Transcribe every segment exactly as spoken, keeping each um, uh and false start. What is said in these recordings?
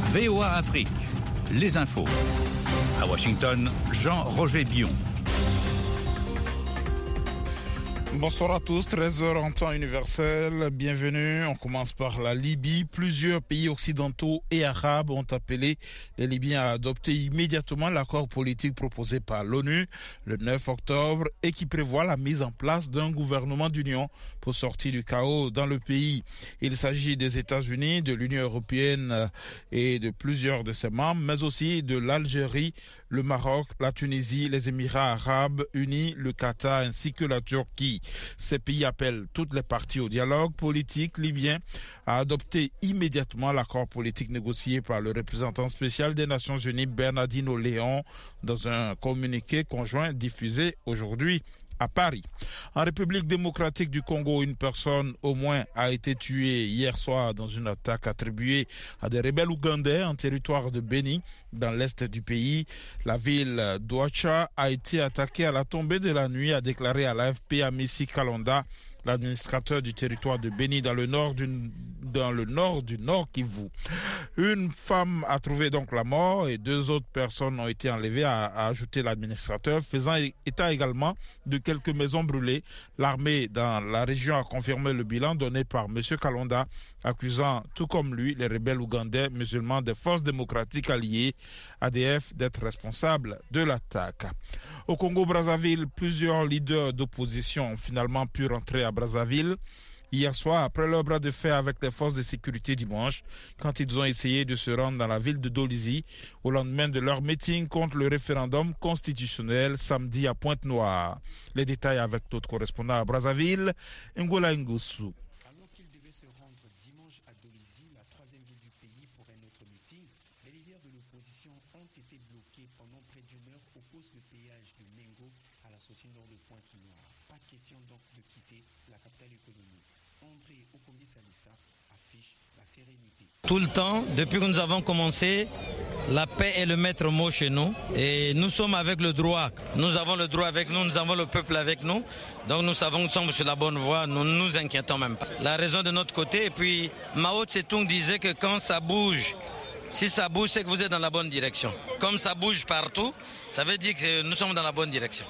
V O A Afrique, les infos. À Washington, Jean-Roger Bion. Bonsoir à tous, treize heures en temps universel, bienvenue. On commence par la Libye. Plusieurs pays occidentaux et arabes ont appelé les Libyens à adopter immédiatement l'accord politique proposé par l'ONU le neuf octobre et qui prévoit la mise en place d'un gouvernement d'union pour sortir du chaos dans le pays. Il s'agit des États-Unis, de l'Union européenne et de plusieurs de ses membres, mais aussi de l'Algérie, le Maroc, la Tunisie, les Émirats arabes unis, le Qatar ainsi que la Turquie. Ces pays appellent toutes les parties au dialogue politique libyen à adopter immédiatement l'accord politique négocié par le représentant spécial des Nations Unies Bernardino León dans un communiqué conjoint diffusé aujourd'hui à Paris. En République démocratique du Congo, une personne au moins a été tuée hier soir dans une attaque attribuée à des rebelles ougandais en territoire de Beni, dans l'est du pays. La ville d'Ouacha a été attaquée à la tombée de la nuit, a déclaré à l'A F P Amissi Kalonda, l'administrateur du territoire de Beni dans le nord du, dans le nord du Nord Kivu. Une femme a trouvé donc la mort et deux autres personnes ont été enlevées, a, a ajouté l'administrateur, faisant état également de quelques maisons brûlées. L'armée dans la région a confirmé le bilan donné par M. Kalonda, accusant tout comme lui les rebelles ougandais musulmans des forces démocratiques alliées A D F d'être responsables de l'attaque. Au Congo-Brazzaville, plusieurs leaders d'opposition ont finalement pu rentrer à Brazzaville hier soir après leur bras de fer avec les forces de sécurité dimanche quand ils ont essayé de se rendre dans la ville de Dolisie au lendemain de leur meeting contre le référendum constitutionnel samedi à Pointe-Noire. Les détails avec notre correspondant à Brazzaville, Ngola Ngousou. Tout le temps, depuis que nous avons commencé, la paix est le maître mot chez nous et nous sommes avec le droit. Nous avons le droit avec nous, nous avons le peuple avec nous. Donc nous savons que nous sommes sur la bonne voie, nous ne nous inquiétons même pas. La raison de notre côté, et puis Mao Tse-tung disait que quand ça bouge, si ça bouge, c'est que vous êtes dans la bonne direction. Comme ça bouge partout, ça veut dire que nous sommes dans la bonne direction.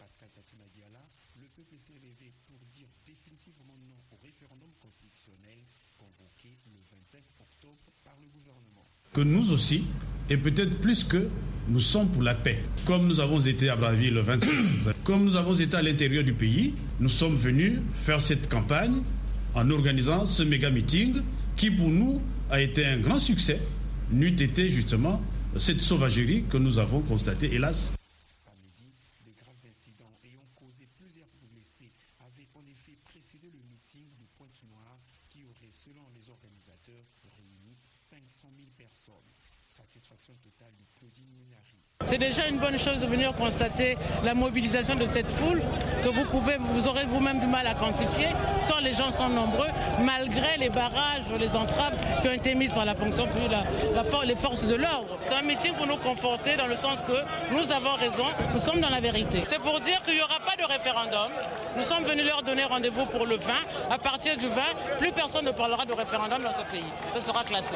Que nous aussi, et peut-être plus que nous sommes pour la paix. Comme nous avons été à Brazzaville le vingt-cinq, comme nous avons été à l'intérieur du pays, nous sommes venus faire cette campagne en organisant ce méga meeting qui pour nous a été un grand succès, n'eût été justement cette sauvagerie que nous avons constatée, hélas. Samedi, de graves incidents ayant causé plusieurs blessés avaient en effet précédé le meeting de Pointe-Noire qui aurait, selon les organisateurs, réuni cinq cent mille personnes. Satisfaction totale de Claudine Ninari. C'est déjà une bonne chose de venir constater la mobilisation de cette foule que vous pouvez, vous aurez vous-même du mal à quantifier, tant les gens sont nombreux, malgré les barrages, les entraves qui ont été mises par la fonction publique, la, la, les forces de l'ordre. C'est un meeting pour nous conforter dans le sens que nous avons raison, nous sommes dans la vérité. C'est pour dire qu'il n'y aura pas de référendum. Nous sommes venus leur donner rendez-vous pour le vingt. À partir du vingt, plus personne ne parlera de référendum dans ce pays. Ça sera classé.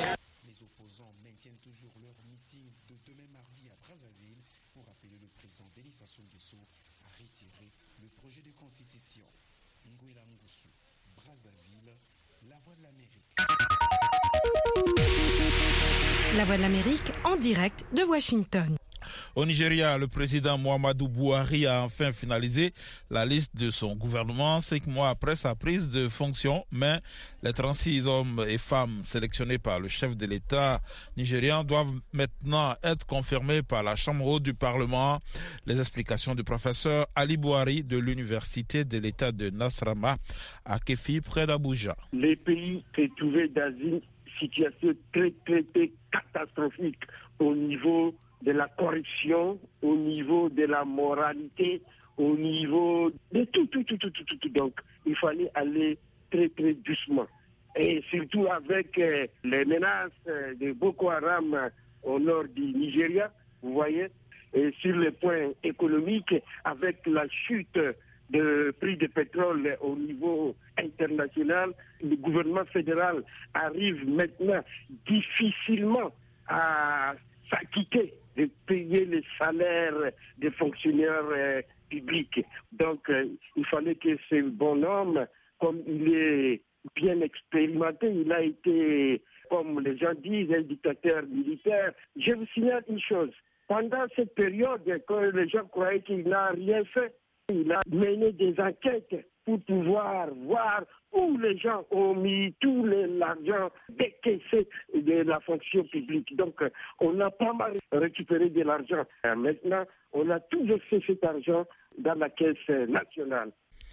La Voix de l'Amérique en direct de Washington. Au Nigeria, le président Muhammadu Buhari a enfin finalisé la liste de son gouvernement cinq mois après sa prise de fonction. Mais les trente-six hommes et femmes sélectionnés par le chef de l'État nigérian doivent maintenant être confirmés par la Chambre haute du Parlement. Les explications du professeur Ali Buhari de l'Université de l'État de Nasrama à Kéfi, près d'Abuja. Les pays se trouvaient dans une situation très, très, très catastrophique au niveau de la corruption, au niveau de la moralité, au niveau de tout, tout, tout, tout, tout, tout. Donc, il fallait aller très, très doucement. Et surtout avec euh, les menaces euh, de Boko Haram euh, au nord du Nigeria, vous voyez, et sur le point économique, avec la chute de prix de pétrole au niveau international, le gouvernement fédéral arrive maintenant difficilement à s'acquitter de payer les salaires des fonctionnaires euh, publics. Donc, euh, il fallait que ce bonhomme, comme il est bien expérimenté, il a été, comme les gens disent, un dictateur militaire. Je vous signale une chose. Pendant cette période, quand les gens croyaient qu'il n'a rien fait, il a mené des enquêtes pour pouvoir voir où les gens ont mis tout l'argent décaissé de la fonction publique. Donc, on a pas mal récupéré de l'argent. Maintenant, on a tout versé cet argent dans la caisse nationale.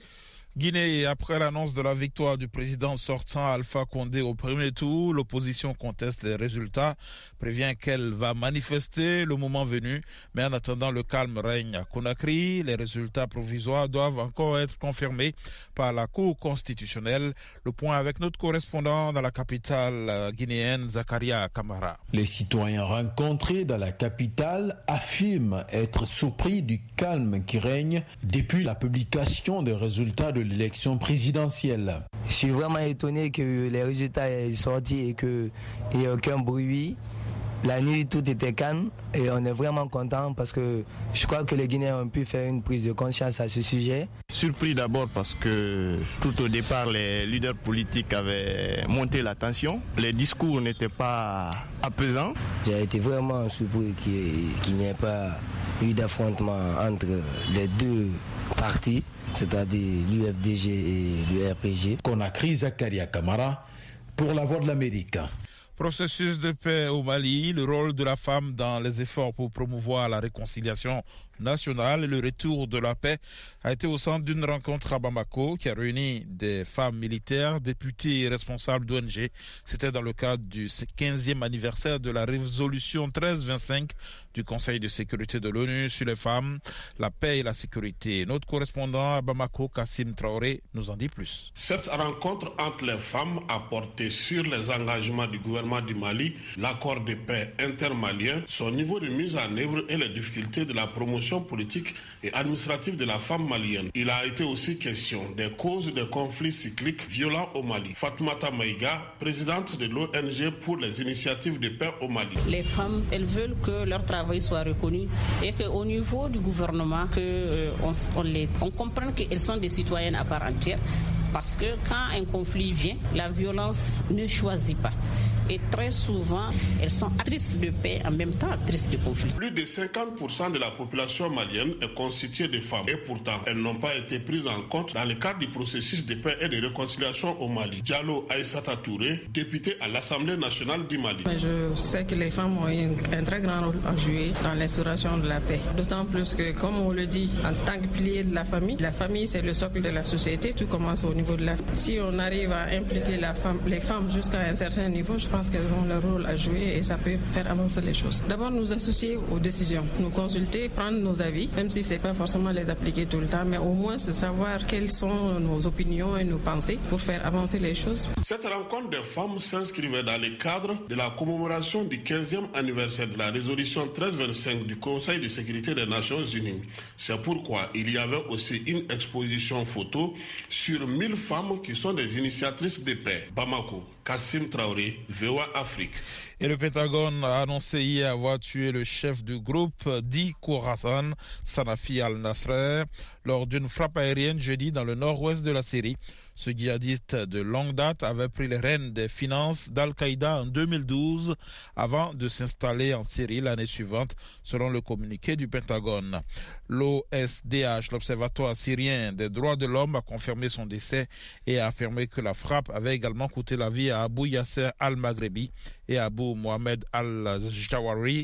Guinée, après l'annonce de la victoire du président sortant Alpha Condé au premier tour, l'opposition conteste les résultats, prévient qu'elle va manifester le moment venu. Mais en attendant, le calme règne à Conakry. Les résultats provisoires doivent encore être confirmés par la Cour constitutionnelle. Le point avec notre correspondant dans la capitale guinéenne, Zakaria Kamara. Les citoyens rencontrés dans la capitale affirment être surpris du calme qui règne depuis la publication des résultats de l'élection présidentielle. Je suis vraiment étonné que les résultats aient sorti et qu'il n'y ait aucun bruit. La nuit, tout était calme et on est vraiment content parce que je crois que les Guinéens ont pu faire une prise de conscience à ce sujet. Surpris d'abord parce que tout au départ, les leaders politiques avaient monté la tension. Les discours n'étaient pas apaisants. J'ai été vraiment surpris qu'il n'y ait pas eu d'affrontement entre les deux partis, c'est-à-dire l'U F D G et l'U R P G. Conakry, Zakaria Kamara, pour la Voix de l'Amérique. Processus de paix au Mali, le rôle de la femme dans les efforts pour promouvoir la réconciliation nationale et le retour de la paix a été au centre d'une rencontre à Bamako qui a réuni des femmes militaires, députés et responsables d'O N G. C'était dans le cadre du quinzième anniversaire de la résolution treize vingt-cinq du Conseil de sécurité de l'ONU sur les femmes, la paix et la sécurité. Notre correspondant à Bamako, Kassim Traoré, nous en dit plus. Cette rencontre entre les femmes a porté sur les engagements du gouvernement du Mali, l'accord de paix intermalien, son niveau de mise en œuvre et les difficultés de la promotion politique et administrative de la femme malienne. Il a été aussi question des causes des conflits cycliques violents au Mali. Fatoumata Maïga, présidente de l'O N G pour les initiatives de paix au Mali. Les femmes, elles veulent que leur travail soit reconnu et qu'au niveau du gouvernement, que, euh, on, on, les, on comprenne qu'elles sont des citoyennes à part entière. Parce que quand un conflit vient, la violence ne choisit pas. Et très souvent, elles sont actrices de paix en même temps actrices de conflit. Plus de cinquante pour cent de la population malienne est constituée de femmes. Et pourtant, elles n'ont pas été prises en compte dans le cadre du processus de paix et de réconciliation au Mali. Diallo Aïssata Touré, députée à l'Assemblée nationale du Mali. Je sais que les femmes ont un très grand rôle à jouer dans l'instauration de la paix. D'autant plus que, comme on le dit, en tant que pilier de la famille, la famille c'est le socle de la société. Tout commence au niveau de la famille. Si on arrive à impliquer la femme, les femmes jusqu'à un certain niveau, je pense qu'elles ont leur rôle à jouer et ça peut faire avancer les choses. D'abord, nous associer aux décisions, nous consulter, prendre nos avis, même si ce n'est pas forcément les appliquer tout le temps, mais au moins c'est savoir quelles sont nos opinions et nos pensées pour faire avancer les choses. Cette rencontre des femmes s'inscrivait dans le cadre de la commémoration du quinzième anniversaire de la résolution treize vingt-cinq du Conseil de sécurité des Nations Unies. C'est pourquoi il y avait aussi une exposition photo sur mille femmes qui sont des initiatrices de paix. Bamako, Kassim Traoré, V O A Afrique. Et le Pentagone a annoncé hier avoir tué le chef du groupe dit Khorasan, Sanafi al-Nasrer, lors d'une frappe aérienne jeudi dans le nord-ouest de la Syrie. Ce djihadiste de longue date avait pris les rênes des finances d'Al-Qaïda en deux mille douze avant de s'installer en Syrie l'année suivante, selon le communiqué du Pentagone. L'O S D H, l'Observatoire syrien des droits de l'homme, a confirmé son décès et a affirmé que la frappe avait également coûté la vie à Abou Yasser al-Maghrebi et à Abou Mohamed al-Jawari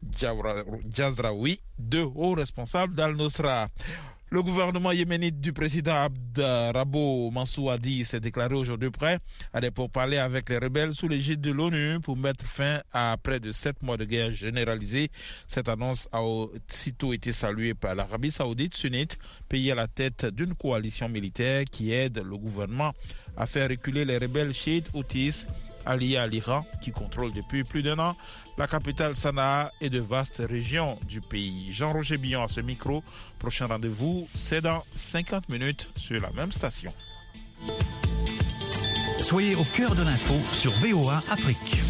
Jazraoui, deux hauts responsables d'Al-Nusra. Le gouvernement yéménite du président Abd Rabo Mansour Hadi s'est déclaré aujourd'hui prêt à des pourparlers avec les rebelles sous l'égide de l'ONU pour mettre fin à près de sept mois de guerre généralisée. Cette annonce a aussitôt été saluée par l'Arabie saoudite sunnite, pays à la tête d'une coalition militaire qui aide le gouvernement à faire reculer les rebelles chiites houthis alliés à l'Iran, qui contrôle depuis plus d'un an la capitale Sanaa et de vastes régions du pays. Jean-Roger Billon à ce micro. Prochain rendez-vous, c'est dans cinquante minutes sur la même station. Soyez au cœur de l'info sur V O A Afrique.